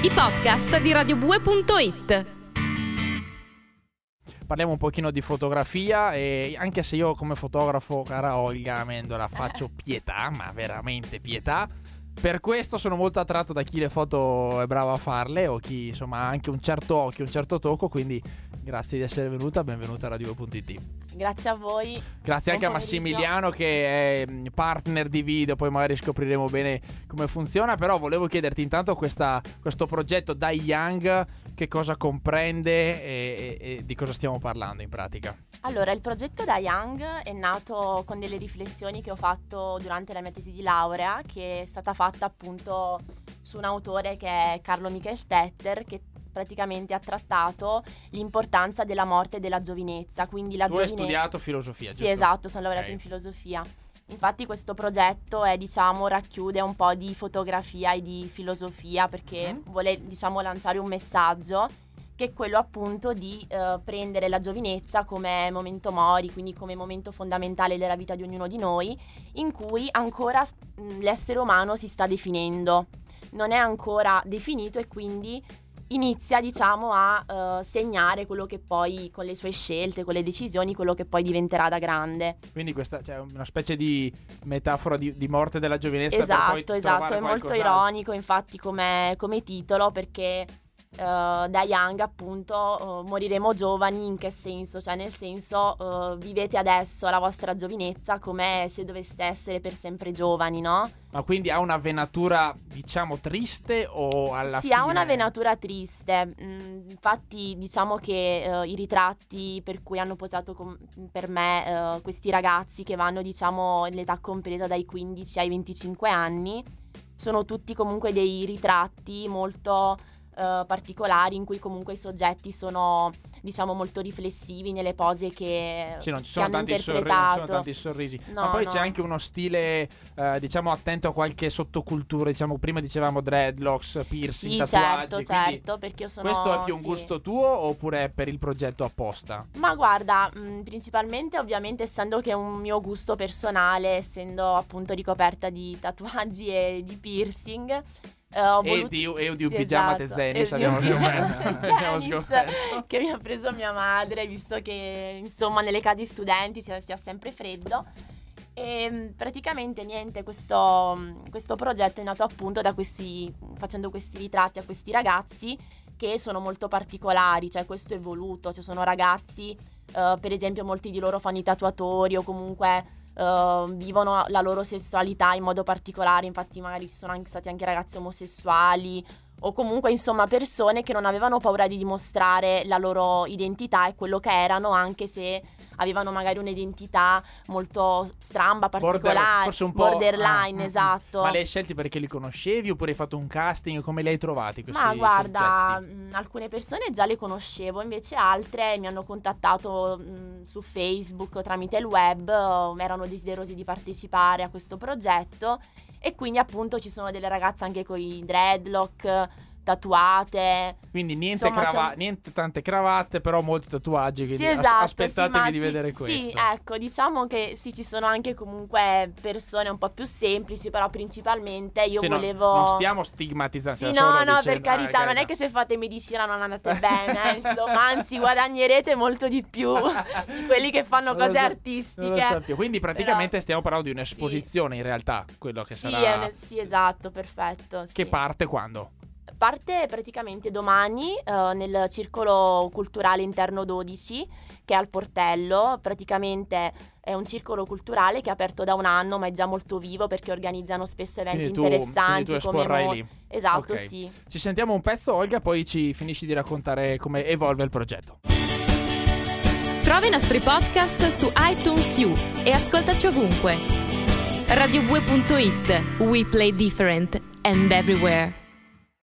i podcast di radiobue.it. Parliamo un pochino di fotografia, e anche se io come fotografo, cara Olga Amendola, faccio pietà, ma veramente pietà. Per questo sono molto attratto da chi le foto è bravo a farle, o chi insomma ha anche un certo occhio, un certo tocco. Quindi grazie di essere venuta, benvenuta a Radio.it. Grazie a voi. Grazie anche a Massimiliano, che è partner di video, poi magari scopriremo bene come funziona. Però volevo chiederti intanto questo progetto Die Young, che cosa comprende e di cosa stiamo parlando in pratica. Allora, il progetto Die Young è nato con delle riflessioni che ho fatto durante la mia tesi di laurea, che è stata fatta appunto su un autore che è Carlo Michael Stetter, che praticamente ha trattato l'importanza della morte e della giovinezza. Quindi la hai studiato filosofia, giusto? Sì, esatto, sono laureata in filosofia. Infatti questo progetto racchiude un po' di fotografia e di filosofia, perché vuole lanciare un messaggio che è quello appunto di prendere la giovinezza come momento mori, quindi come momento fondamentale della vita di ognuno di noi, in cui ancora l'essere umano si sta definendo, non è ancora definito, e quindi inizia a segnare quello che poi, con le sue scelte, con le decisioni, quello che poi diventerà da grande. Quindi questa una specie di metafora di morte della giovinezza. Esatto, è molto ironico infatti come titolo, perché Da Young appunto moriremo giovani. In che senso? Cioè nel senso vivete adesso la vostra giovinezza come se doveste essere per sempre giovani, no? Ma quindi ha una venatura triste, o alla fine? Sì, ha una venatura triste. Infatti diciamo che i ritratti per cui hanno posato per me questi ragazzi, che vanno l'età compresa dai 15 ai 25 anni, sono tutti comunque dei ritratti molto particolari, in cui comunque i soggetti sono molto riflessivi nelle pose che, sì, non ci sono che hanno tanti interpretato. Non ci sono tanti sorrisi, ma poi c'è anche uno stile attento a qualche sottocultura. Prima dicevamo dreadlocks, piercing, sì, tatuaggi. certo, perché io sono... Questo è più un gusto tuo, oppure è per il progetto apposta? Ma guarda, principalmente ovviamente, essendo che è un mio gusto personale, essendo appunto ricoperta di tatuaggi e di piercing, e di un pigiama Tezenis che mi ha preso mia madre, visto che insomma nelle case studenti sia sempre freddo. E praticamente niente, questo progetto è nato appunto facendo questi ritratti a questi ragazzi che sono molto particolari. Cioè questo è voluto, sono ragazzi, per esempio molti di loro fanno i tatuatori, o comunque vivono la loro sessualità in modo particolare. Infatti magari ci sono stati anche ragazzi omosessuali, o comunque insomma persone che non avevano paura di dimostrare la loro identità e quello che erano, anche se avevano magari un'identità molto stramba, particolare, forse un po' borderline, esatto. Ma li hai scelti perché li conoscevi, oppure hai fatto un casting? Come li hai trovati questi Ma guarda, soggetti? Alcune persone già le conoscevo, invece altre mi hanno contattato su Facebook tramite il web, erano desiderosi di partecipare a questo progetto, e quindi appunto ci sono delle ragazze anche con i dreadlock, tatuate. Quindi niente, insomma, niente tante cravatte, però molti tatuaggi. Quindi sì, esatto, aspettatevi di vedere questo. Sì, ecco, diciamo che sì, ci sono anche comunque persone un po' più semplici, però principalmente io volevo... non stiamo stigmatizzando. Sì, no, per carità, non è che se fate medicina non andate bene, insomma, anzi guadagnerete molto di più di quelli che fanno cose artistiche. Non lo sapevo. Quindi praticamente stiamo parlando di un'esposizione, in realtà, quello che sarà... Sì, esatto, perfetto. Sì. Che parte quando? Parte praticamente domani nel Circolo Culturale Interno 12, che è al Portello. Praticamente è un circolo culturale che è aperto da un anno, ma è già molto vivo, perché organizzano spesso eventi interessanti. Tu esporrai lì. Esatto, okay. Sì. Ci sentiamo un pezzo, Olga, poi ci finisci di raccontare come evolve il progetto. Trovi i nostri podcast su iTunes U e ascoltaci ovunque. radiobue.it. We play different and everywhere.